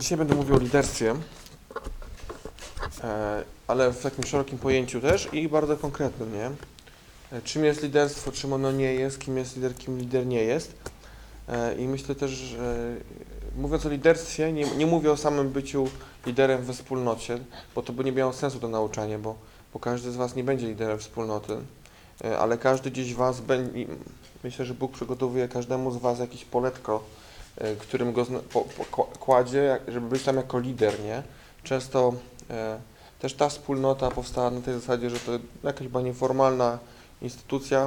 Dzisiaj będę mówił o liderstwie, ale w takim szerokim pojęciu też i bardzo konkretnym, nie? Czym jest liderstwo, czym ono nie jest, kim jest lider, kim lider nie jest. I myślę też, że mówiąc o liderstwie, nie mówię o samym byciu liderem we wspólnocie, bo to by nie miało sensu to nauczanie, bo każdy z Was nie będzie liderem wspólnoty, ale każdy gdzieś Was będzie, myślę, że Bóg przygotowuje każdemu z Was jakieś poletko, którym go kładzie, żeby być tam jako lider, nie? Często też ta wspólnota powstała na tej zasadzie, że to jakaś chyba nieformalna instytucja,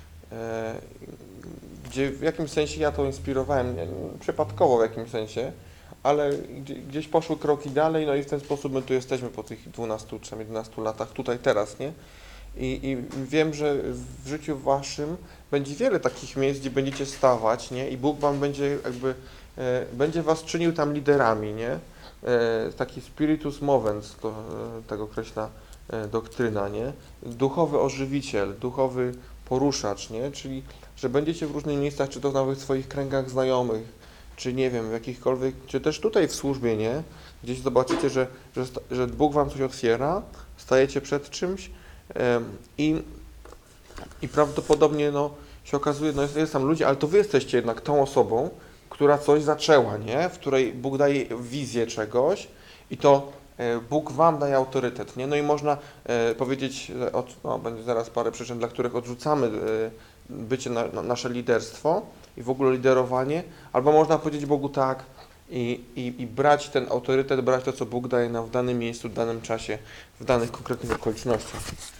gdzie w jakimś sensie ja to inspirowałem, przypadkowo w jakimś sensie, ale gdzieś poszły kroki dalej, no i w ten sposób my tu jesteśmy po tych 12 czy 11 latach, tutaj teraz, nie? I wiem, że w życiu Waszym będzie wiele takich miejsc, gdzie będziecie stawać, nie? I Bóg Wam będzie będzie Was czynił tam liderami, nie? Taki spiritus movens, to tak określa doktryna, nie? Duchowy ożywiciel, duchowy poruszacz, nie? Czyli, że będziecie w różnych miejscach, czy to nawet w swoich kręgach znajomych, czy nie wiem, w jakichkolwiek, czy też tutaj w służbie, nie? Gdzieś zobaczycie, że Bóg Wam coś otwiera, stajecie przed czymś i prawdopodobnie, no, się okazuje, no jest tam ludzie, ale to Wy jesteście jednak tą osobą, która coś zaczęła, nie? W której Bóg daje wizję czegoś i to Bóg Wam daje autorytet, nie? No i można powiedzieć, będzie zaraz parę przyczyn, dla których odrzucamy bycie nasze liderstwo i w ogóle liderowanie, albo można powiedzieć Bogu tak i brać ten autorytet, brać to, co Bóg daje nam w danym miejscu, w danym czasie, w danych konkretnych okolicznościach.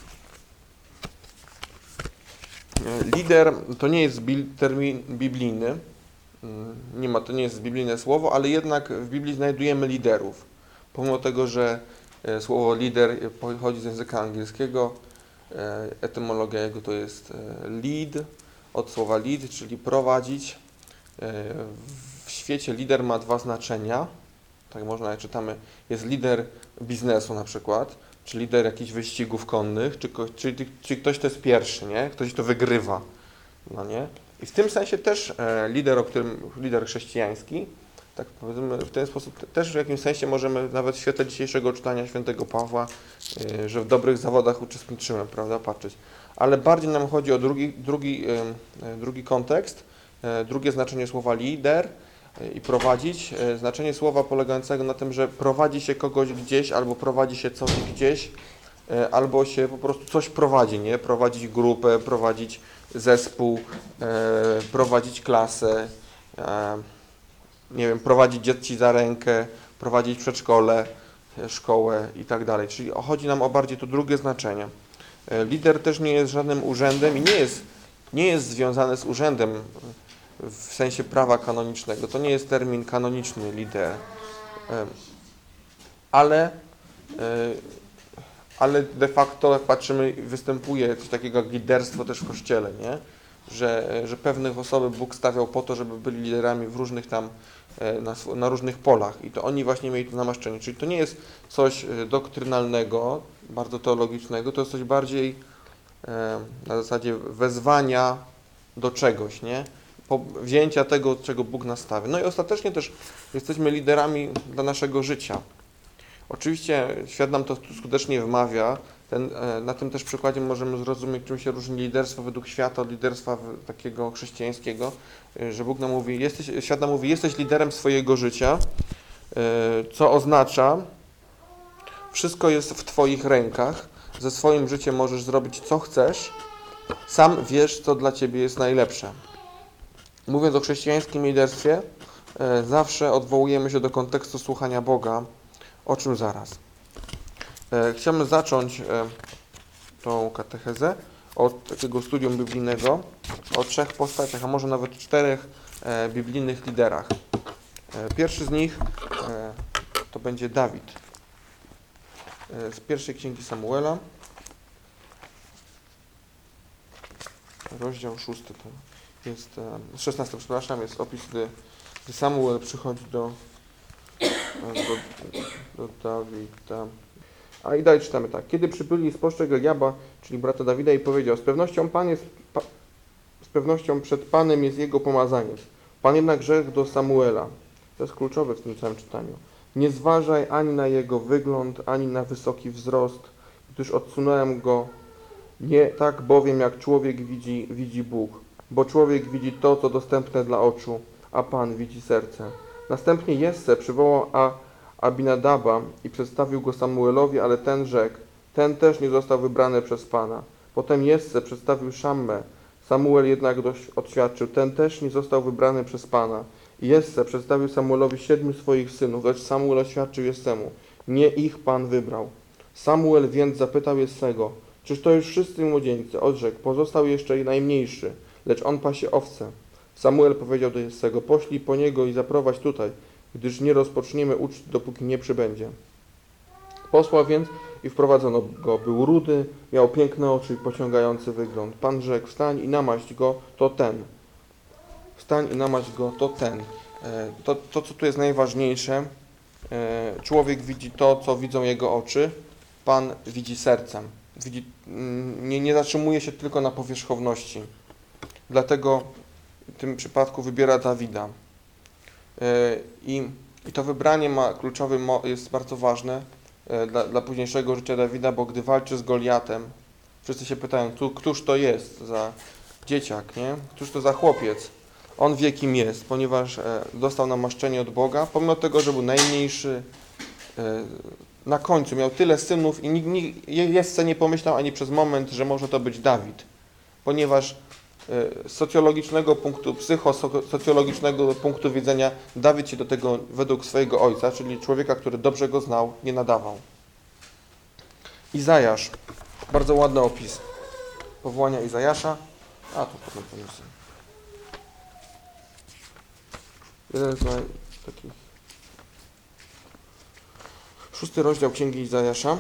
Lider to nie jest termin biblijny, to nie jest biblijne słowo, ale jednak w Biblii znajdujemy liderów. Pomimo tego, że słowo lider pochodzi z języka angielskiego, etymologia jego to jest lead, od słowa lead, czyli prowadzić. W świecie lider ma dwa znaczenia. Tak można, jak czytamy, jest lider biznesu na przykład, czy lider jakichś wyścigów konnych, czy ktoś to jest pierwszy, nie? Ktoś to wygrywa, no nie? I w tym sensie też lider chrześcijański, tak powiedzmy, w ten sposób też w jakimś sensie możemy nawet w świetle dzisiejszego czytania świętego Pawła, że w dobrych zawodach uczestniczymy, prawda, patrzeć. Ale bardziej nam chodzi o drugi kontekst, drugie znaczenie słowa lider i prowadzić. Znaczenie słowa polegającego na tym, że prowadzi się kogoś gdzieś albo prowadzi się coś gdzieś, albo się po prostu coś prowadzi, nie? Prowadzić grupę, prowadzić zespół, prowadzić klasę, nie wiem, prowadzić dzieci za rękę, prowadzić przedszkole, szkołę i tak dalej. Czyli chodzi nam o bardziej to drugie znaczenie. Lider też nie jest żadnym urzędem i nie jest związany z urzędem w sensie prawa kanonicznego. To nie jest termin kanoniczny lider, ale de facto, jak patrzymy, występuje coś takiego jak liderstwo też w Kościele, nie? Że pewnych osoby Bóg stawiał po to, żeby byli liderami w różnych tam, na różnych polach i to oni właśnie mieli to namaszczenie. Czyli to nie jest coś doktrynalnego, bardzo teologicznego, to jest coś bardziej na zasadzie wezwania do czegoś, nie? Wzięcia tego, czego Bóg nas stawi. No i ostatecznie też jesteśmy liderami dla naszego życia. Oczywiście świat nam to skutecznie wmawia. Na tym też przykładzie możemy zrozumieć, czym się różni liderstwo według świata od liderstwa takiego chrześcijańskiego, że Bóg nam mówi, świat nam mówi, jesteś liderem swojego życia, co oznacza, wszystko jest w Twoich rękach, ze swoim życiem możesz zrobić co chcesz, sam wiesz, co dla Ciebie jest najlepsze. Mówiąc o chrześcijańskim liderstwie, zawsze odwołujemy się do kontekstu słuchania Boga, o czym zaraz. Chciałbym zacząć tą katechezę od takiego studium biblijnego, o 3 postaciach, a może nawet 4 biblijnych liderach. Pierwszy z nich to będzie Dawid. Z pierwszej księgi Samuela, rozdział 6, to jest 16, przepraszam, jest opis, gdy Samuel przychodzi do Dawida. A i dalej czytamy tak. Kiedy przybyli, spostrzegł Eliaba, czyli brata Dawida, i powiedział, z pewnością przed Panem jest jego pomazaniec. Pan jednak rzekł do Samuela. To jest kluczowe w tym całym czytaniu. Nie zważaj ani na jego wygląd, ani na wysoki wzrost, gdyż odsunąłem go. Nie tak bowiem jak człowiek widzi Bóg, bo człowiek widzi to, co dostępne dla oczu, a Pan widzi serce. Następnie Jesse przywołał Abinadaba i przedstawił go Samuelowi, ale ten rzekł, ten też nie został wybrany przez Pana. Potem Jesse przedstawił Szammę, Samuel jednak oświadczył, ten też nie został wybrany przez Pana. I Jesse przedstawił Samuelowi 7 swoich synów, lecz Samuel oświadczył Jessemu, nie ich Pan wybrał. Samuel więc zapytał Jessego, czyż to już wszyscy młodzieńcy? Odrzekł, pozostał jeszcze najmniejszy, lecz on pasie owce. Samuel powiedział do Jessego, poślij po niego i zaprowadź tutaj, gdyż nie rozpoczniemy uczty, dopóki nie przybędzie. Posłał więc i wprowadzono go. Był rudy, miał piękne oczy i pociągający wygląd. Pan rzekł, wstań i namaść go, to ten. Wstań i namaść go, to ten. To, co tu jest najważniejsze, człowiek widzi to, co widzą jego oczy, Pan widzi sercem. Nie zatrzymuje się tylko na powierzchowności. Dlatego w tym przypadku wybiera Dawida. I to wybranie jest bardzo ważne dla późniejszego życia Dawida, bo gdy walczy z Goliatem, wszyscy się pytają, któż to jest za dzieciak, nie? Któż to za chłopiec? On wie, kim jest, ponieważ dostał namaszczenie od Boga, pomimo tego, że był najmniejszy, na końcu miał tyle synów i nikt jeszcze nie pomyślał ani przez moment, że może to być Dawid, ponieważ z psychosocjologicznego punktu widzenia Dawid się do tego według swojego ojca, czyli człowieka, który dobrze go znał, nie nadawał. Izajasz, bardzo ładny opis powołania Izajasza, a tu potem poniosę. Jeden z takich 6 rozdział Księgi Izajasza.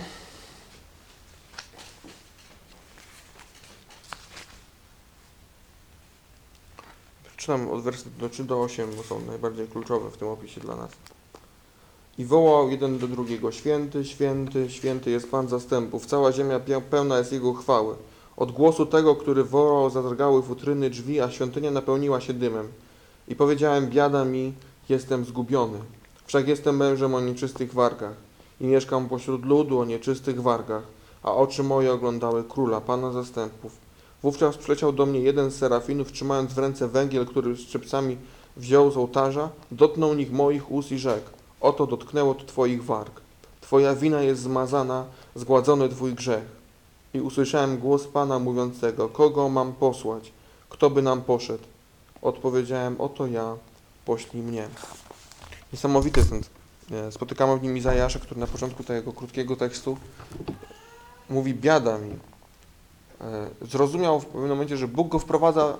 Przeczytam od wersetu 3 do 8, bo są najbardziej kluczowe w tym opisie dla nas. I wołał jeden do drugiego, święty, święty, święty jest Pan zastępów, cała ziemia pełna jest Jego chwały. Od głosu tego, który wołał, zadrgały futryny drzwi, a świątynia napełniła się dymem. I powiedziałem, biada mi, jestem zgubiony. Wszak jestem mężem o nieczystych wargach i mieszkam pośród ludu o nieczystych wargach, a oczy moje oglądały Króla, Pana zastępów. Wówczas przyleciał do mnie jeden z serafinów, trzymając w ręce węgiel, który szczypcami wziął z ołtarza, dotknął nich moich ust i rzekł, oto dotknęło to Twoich warg. Twoja wina jest zmazana, zgładzony Twój grzech. I usłyszałem głos Pana mówiącego, kogo mam posłać? Kto by nam poszedł? Odpowiedziałem, oto ja, poślij mnie. Niesamowity jest ten. Spotykamy w nim Izajasza, który na początku tego krótkiego tekstu mówi, biada mi. Zrozumiał w pewnym momencie, że Bóg go wprowadza,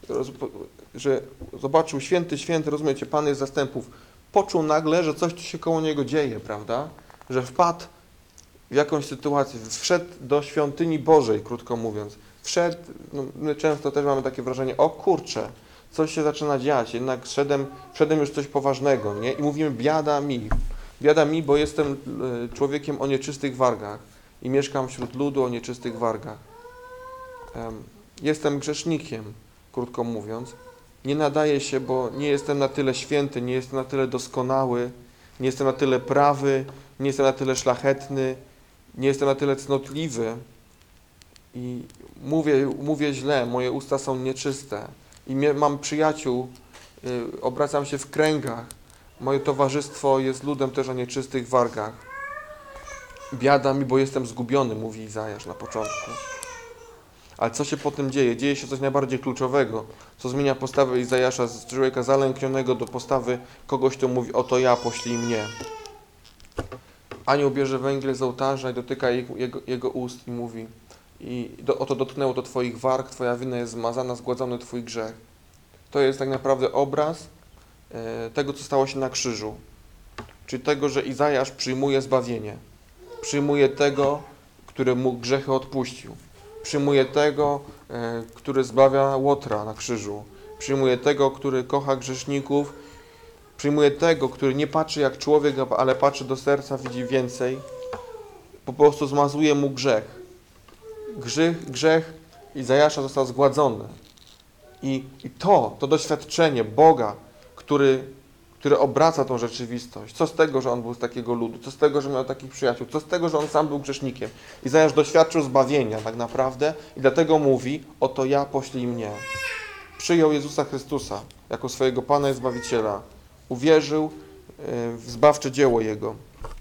że zobaczył święty, święty, rozumiecie, Pan jest zastępów. Poczuł nagle, że coś tu się koło niego dzieje, prawda? Że wpadł w jakąś sytuację, wszedł do świątyni Bożej, krótko mówiąc. Wszedł, my często też mamy takie wrażenie, o kurczę, coś się zaczyna dziać, jednak wszedłem już coś poważnego, nie? I mówimy, biada mi, bo jestem człowiekiem o nieczystych wargach i mieszkam wśród ludu o nieczystych wargach. Jestem grzesznikiem, krótko mówiąc. Nie nadaję się, bo nie jestem na tyle święty, nie jestem na tyle doskonały, nie jestem na tyle prawy, nie jestem na tyle szlachetny, nie jestem na tyle cnotliwy i mówię źle, moje usta są nieczyste i mam przyjaciół, obracam się w kręgach, moje towarzystwo jest ludem też o nieczystych wargach. Biada mi, bo jestem zgubiony, mówi Izajasz na początku. Ale co się potem dzieje? Dzieje się coś najbardziej kluczowego, co zmienia postawę Izajasza z człowieka zalęknionego do postawy kogoś, kto mówi, oto ja, poślij mnie. Anioł bierze węgiel z ołtarza i dotyka jego ust i mówi, oto dotknęło to Twoich warg, Twoja wina jest zmazana, zgładzony Twój grzech. To jest tak naprawdę obraz tego, co stało się na krzyżu. Czyli tego, że Izajasz przyjmuje zbawienie. Przyjmuje tego, który mu grzechy odpuścił. Przyjmuje tego, który zbawia Łotra na krzyżu. Przyjmuje tego, który kocha grzeszników. Przyjmuje tego, który nie patrzy jak człowiek, ale patrzy do serca, widzi więcej. Po prostu zmazuje mu grzech. Grzech Izajasza został zgładzony. I to doświadczenie Boga, który które obraca tą rzeczywistość. Co z tego, że on był z takiego ludu? Co z tego, że miał takich przyjaciół? Co z tego, że on sam był grzesznikiem? Izajasz doświadczył zbawienia tak naprawdę i dlatego mówi, oto ja, poślij mnie. Przyjął Jezusa Chrystusa jako swojego Pana i Zbawiciela. Uwierzył w zbawcze dzieło Jego.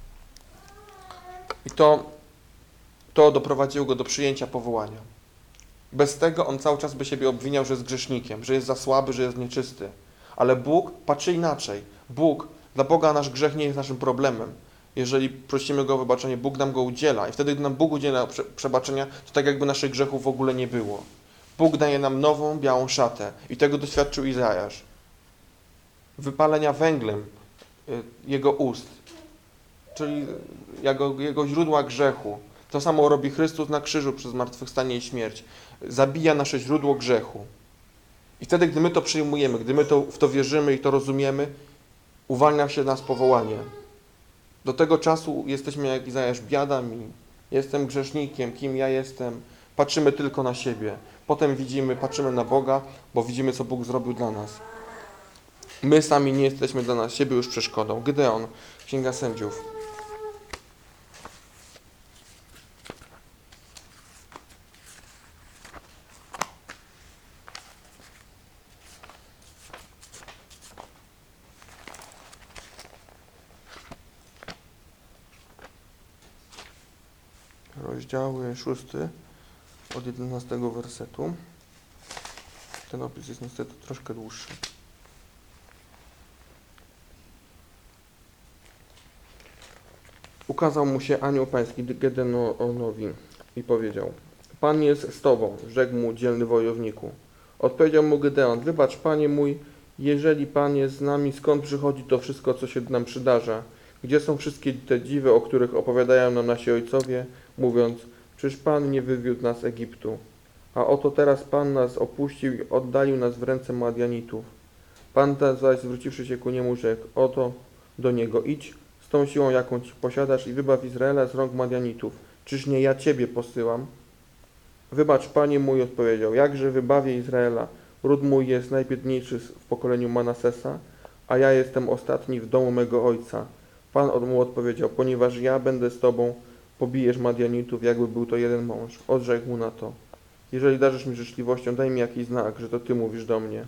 I to doprowadziło go do przyjęcia powołania. Bez tego on cały czas by siebie obwiniał, że jest grzesznikiem, że jest za słaby, że jest nieczysty. Ale Bóg patrzy inaczej. Dla Boga nasz grzech nie jest naszym problemem. Jeżeli prosimy Go o wybaczenie, Bóg nam go udziela. I wtedy, gdy nam Bóg udziela przebaczenia, to tak jakby naszych grzechów w ogóle nie było. Bóg daje nam nową, białą szatę. I tego doświadczył Izajasz. Wypalenia węglem jego ust, czyli jego źródła grzechu. To samo robi Chrystus na krzyżu przez zmartwychwstanie i śmierć. Zabija nasze źródło grzechu. I wtedy, gdy my to przyjmujemy, gdy my w to wierzymy i to rozumiemy, uwalnia się nas powołanie. Do tego czasu jesteśmy jak Izajasz, biada mi, jestem grzesznikiem, kim ja jestem. Patrzymy tylko na siebie. Potem patrzymy na Boga, bo widzimy, co Bóg zrobił dla nas. My sami nie jesteśmy dla nas siebie już przeszkodą. Gedeon, Księga Sędziów. Rozdział 6 od 11 wersetu. Ten opis jest niestety troszkę dłuższy. Ukazał mu się anioł pański Gedeonowi i powiedział: Pan jest z tobą, rzekł mu dzielny wojowniku. Odpowiedział mu Gedeon: Wybacz, Panie mój, jeżeli Pan jest z nami, skąd przychodzi to wszystko, co się nam przydarza? Gdzie są wszystkie te dziwy, o których opowiadają nam nasi ojcowie, mówiąc: Czyż Pan nie wywiódł nas z Egiptu? A oto teraz Pan nas opuścił i oddalił nas w ręce Madianitów. Pan ten zaś, zwróciwszy się ku niemu, rzekł: Oto do niego idź, z tą siłą, jaką ci posiadasz, i wybaw Izraela z rąk Madianitów. Czyż nie ja Ciebie posyłam? Wybacz, Panie mój, odpowiedział, jakże wybawię Izraela? Ród mój jest najbiedniejszy w pokoleniu Manasesa, a ja jestem ostatni w domu mego ojca. Pan mu odpowiedział: ponieważ ja będę z Tobą, pobijesz Madianitów, jakby był to jeden mąż. Odrzekł mu na to: jeżeli darzysz mi życzliwością, daj mi jakiś znak, że to Ty mówisz do mnie.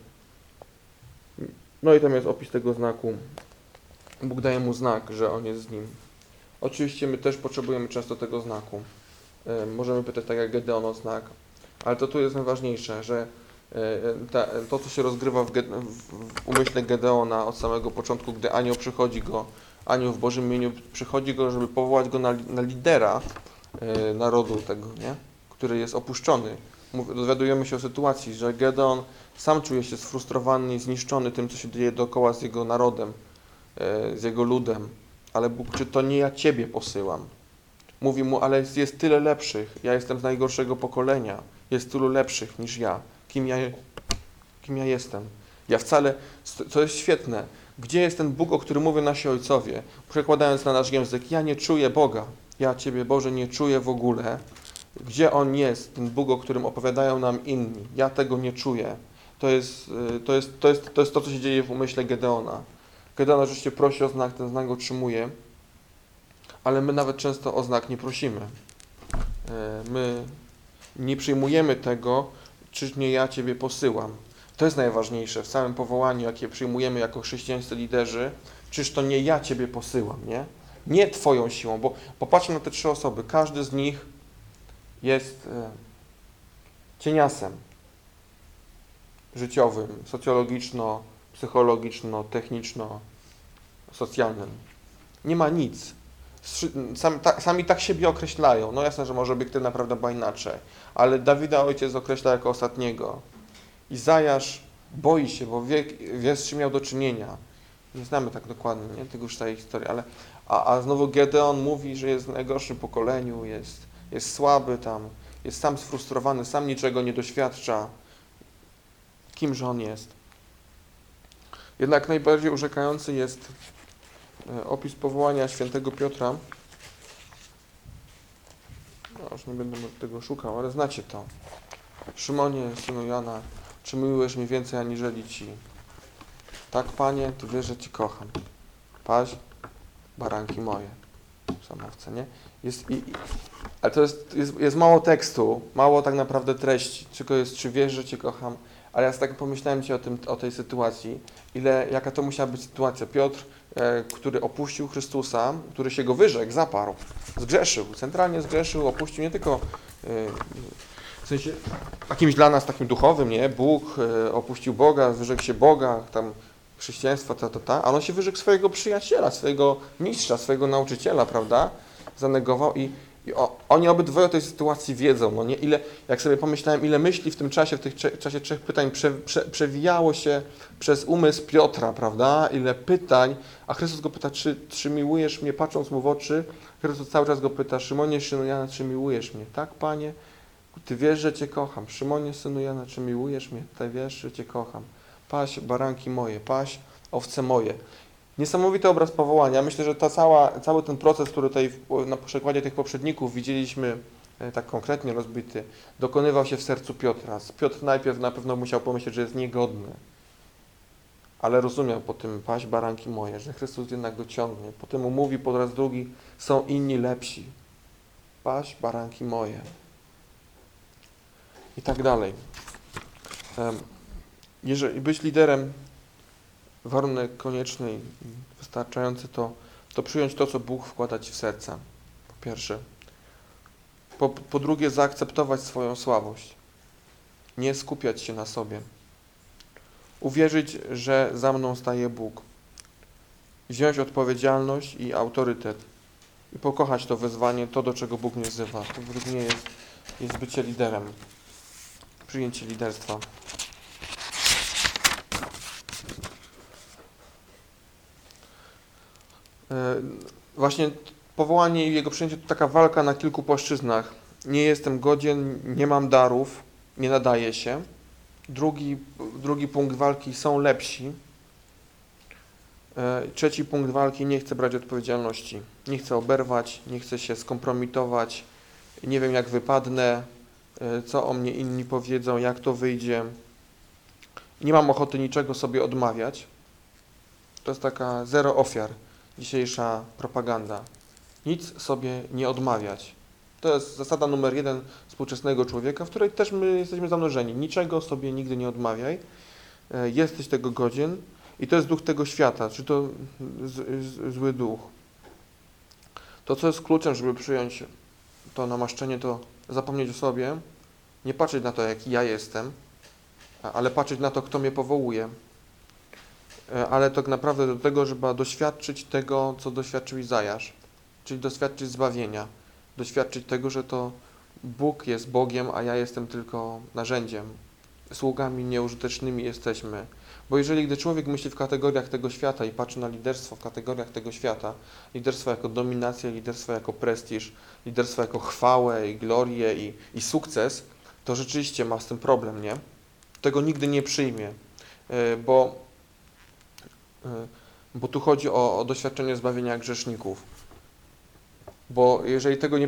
No i tam jest opis tego znaku. Bóg daje mu znak, że on jest z nim. Oczywiście my też potrzebujemy często tego znaku. Możemy pytać tak jak Gedeon o znak, ale to tu jest najważniejsze, że to, co się rozgrywa w umyśle Gedeona od samego początku, gdy anioł w Bożym imieniu przychodzi go, żeby powołać go na lidera narodu tego, nie? Który jest opuszczony. Dowiadujemy się o sytuacji, że Gedeon sam czuje się sfrustrowany i zniszczony tym, co się dzieje dookoła z jego narodem, z jego ludem. Ale Bóg: czy to nie ja Ciebie posyłam? Mówi mu: ale jest tyle lepszych, ja jestem z najgorszego pokolenia, jest tylu lepszych niż ja. Kim ja jestem? Ja wcale, co jest świetne, gdzie jest ten Bóg, o którym mówią nasi ojcowie? Przekładając na nasz język, ja nie czuję Boga, ja Ciebie, Boże, nie czuję w ogóle. Gdzie On jest, ten Bóg, o którym opowiadają nam inni? Ja tego nie czuję. To jest to, co się dzieje w umyśle Gedeona. Gedeon oczywiście prosi o znak, ten znak otrzymuje, ale my nawet często o znak nie prosimy. My nie przyjmujemy tego, czyż nie ja Ciebie posyłam. To jest najważniejsze w całym powołaniu, jakie przyjmujemy jako chrześcijańscy liderzy. Czyż to nie ja Ciebie posyłam, nie? Nie Twoją siłą, bo popatrzmy na te trzy osoby. Każdy z nich jest cieniasem życiowym, socjologiczno, psychologiczno, techniczno, socjalnym. Nie ma nic. Sami tak siebie określają. No jasne, że może obiektywna prawda była inaczej, ale Dawida ojciec określa jako ostatniego. Izajasz boi się, bo wie, z czym miał do czynienia. Nie znamy tak dokładnie, nie? Tego już tej historii, ale a znowu Gedeon mówi, że jest w najgorszym pokoleniu, jest słaby tam, jest sam sfrustrowany, sam niczego nie doświadcza. Kimże on jest? Jednak najbardziej urzekający jest opis powołania świętego Piotra. No, już nie będę tego szukał, ale znacie to. Szymonie, synu Jana, czy miłujesz mnie więcej aniżeli ci? Tak, Panie, Ty wiesz, że Cię kocham. Paź, baranki moje. Samowce, nie? Ale to jest mało tekstu, mało tak naprawdę treści, tylko jest, czy wiesz, że Cię kocham. Ale ja tak pomyślałem o tej sytuacji, jaka to musiała być sytuacja. Piotr, który opuścił Chrystusa, który się go wyrzekł, zaparł, zgrzeszył, centralnie zgrzeszył, opuścił nie tylko w sensie jakimś dla nas takim duchowym, nie? Bóg opuścił Boga, wyrzekł się Boga, tam chrześcijaństwa, ale on się wyrzekł swojego przyjaciela, swojego mistrza, swojego nauczyciela, prawda? Zanegował i oni obydwoje o tej sytuacji wiedzą, no nie? Jak sobie pomyślałem, ile myśli w tym czasie, czasie 3 pytań przewijało się przez umysł Piotra, prawda? Ile pytań, a Chrystus go pyta, czy miłujesz mnie, patrząc mu w oczy, Chrystus cały czas go pyta, Szymonie, synu Jana, czy miłujesz mnie? Tak, Panie? Ty wiesz, że Cię kocham. Szymonie, synu Jana, czy miłujesz mnie? Ty wiesz, że Cię kocham. Paś, baranki moje, paś, owce moje. Niesamowity obraz powołania. Myślę, że cały ten proces, który tutaj na przykładzie tych poprzedników widzieliśmy tak konkretnie rozbity, dokonywał się w sercu Piotra. Piotr najpierw na pewno musiał pomyśleć, że jest niegodny, ale rozumiał po tym paś, baranki moje, że Chrystus jednak go ciągnie. Potem mu mówi po raz drugi, są inni lepsi. Paś, baranki moje. I tak dalej. Jeżeli być liderem, warunek konieczny i wystarczający to przyjąć to, co Bóg wkłada Ci w serca. Po pierwsze. Po drugie, zaakceptować swoją słabość. Nie skupiać się na sobie. Uwierzyć, że za mną staje Bóg. Wziąć odpowiedzialność i autorytet. I pokochać to wezwanie, to, do czego Bóg mnie wzywa. To według mnie jest bycie liderem. Przyjęcie liderstwa. Właśnie powołanie i jego przyjęcie to taka walka na kilku płaszczyznach. Nie jestem godzien, nie mam darów, nie nadaję się. Drugi punkt walki, są lepsi. Trzeci punkt walki, nie chcę brać odpowiedzialności. Nie chcę oberwać, nie chcę się skompromitować, nie wiem jak wypadnę, co o mnie inni powiedzą, jak to wyjdzie. Nie mam ochoty niczego sobie odmawiać. To jest taka zero ofiar. Dzisiejsza propaganda. Nic sobie nie odmawiać. To jest zasada numer 1 współczesnego człowieka, w której też my jesteśmy zanurzeni. Niczego sobie nigdy nie odmawiaj. Jesteś tego godzien i to jest duch tego świata, czy to zły duch. To, co jest kluczem, żeby przyjąć to namaszczenie, to zapomnieć o sobie, nie patrzeć na to, jaki ja jestem, ale patrzeć na to, kto mnie powołuje. Ale tak naprawdę do tego, żeby doświadczyć tego, co doświadczył Izajasz, czyli doświadczyć zbawienia, doświadczyć tego, że to Bóg jest Bogiem, a ja jestem tylko narzędziem. Sługami nieużytecznymi jesteśmy. Bo gdy człowiek myśli w kategoriach tego świata i patrzy na liderstwo w kategoriach tego świata, liderstwo jako dominację, liderstwo jako prestiż, liderstwo jako chwałę i glorię i sukces, to rzeczywiście ma z tym problem, nie? Tego nigdy nie przyjmie, bo tu chodzi o doświadczenie zbawienia grzeszników. Bo jeżeli tego nie